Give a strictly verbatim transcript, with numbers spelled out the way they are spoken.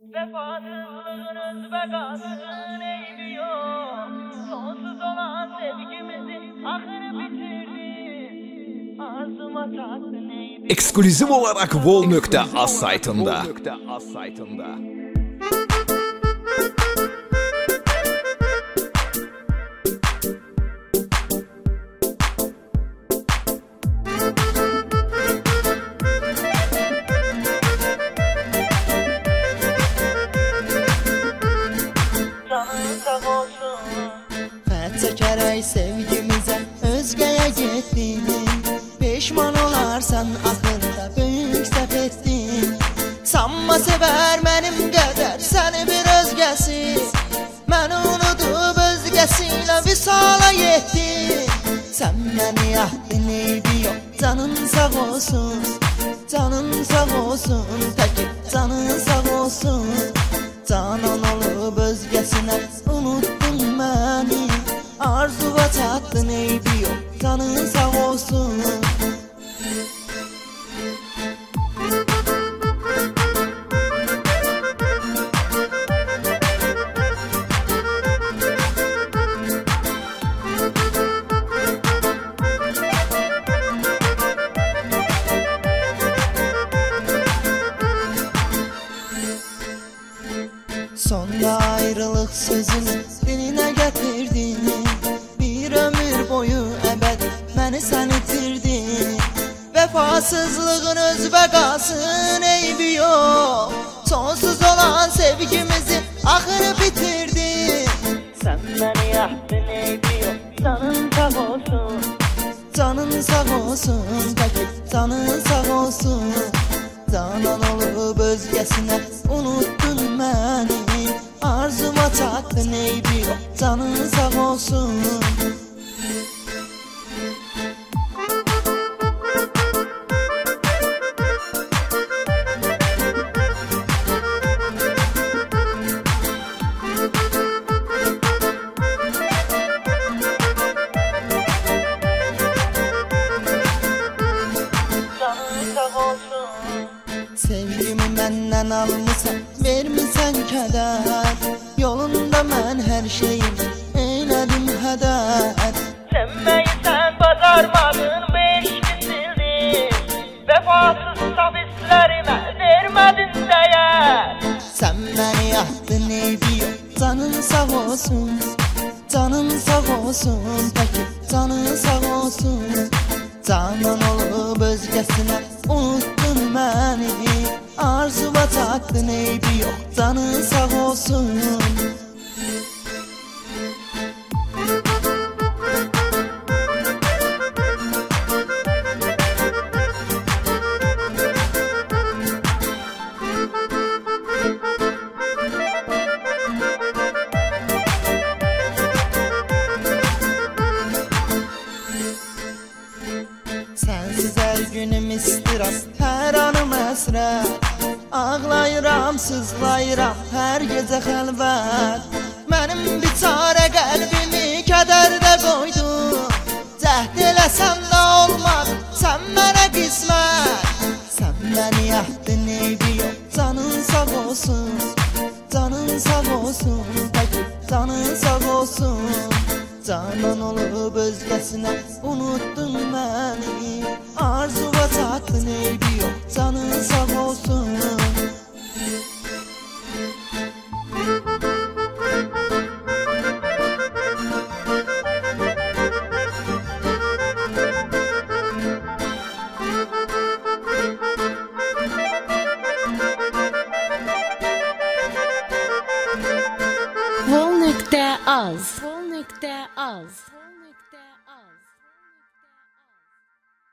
Vefasızlığın öz bekasının eybi yok. Sonsuz olan sevgimizin ahını bitirdi. Arzuma taktın eybi. Ekskluzif olarak vol nokta az saytında. Çəkərək sevgimizə özgəyə getdin. Peşman olarsan axırda böyük səhv etdin. Sanma sevər mənim qədər səni bir özgəsi. Məni unudub özgəsi ilə visala yetdin. Sən məni yahdın eybi yox, canın sağ olsun. Canın sağ olsun, təki canın sağ olsun. Canan olub özgəsinə unuttun məni. Arzuva çatdın eybi yox, canın sağ olsun. Sonda ayrılıq sözünü dilinə gətirdin. Bir ömür boyu əbəd məni sən itirdin. Vəfasızlığın öz bəqasın eybi yox. Sonsuz olan sevgimizi axırı bitirdin. Sən məni yahdın eybi yox, canın sağ olsun. Canın sağ olsun, təki canın sağ olsun. Canan olub özgəsinə unuttun məni. Arzuma çatdın eybi yox, canın sağ olsun. Sevgimi məndən almısan, vermisən kədər. Yolunda mən hər şeyimi eylədim hədər. Sevməysən bacarmadın beş gündürdür. Vefasız safislərimə vermədin dəyər. Sən məni yahdın eybi yox, canın sağ olsun. Canın sağ olsun, təki canın sağ olsun. Canan olub özgəsinə unuttun məni. Arzuva çatdın eybi yox, canın sağ olsun. Sənsiz hər günüm istirab, hər anım əsrət. Ağlayıram, sızlayıram, hər gecə xəlvət. Mənim biçarə qəlbimi kədərdə qoydun. Cəhd eləsəm də olmadı, sən mənə qismət. Sən məni yahdın eybi yox, canın sağ olsun. Canın sağ olsun, təki canın sağ olsun. Canan olub özgəsinə unuttun məni. Arzuva çatdın eybi yox, canın sağ olsun. vol nokta az vol nokta az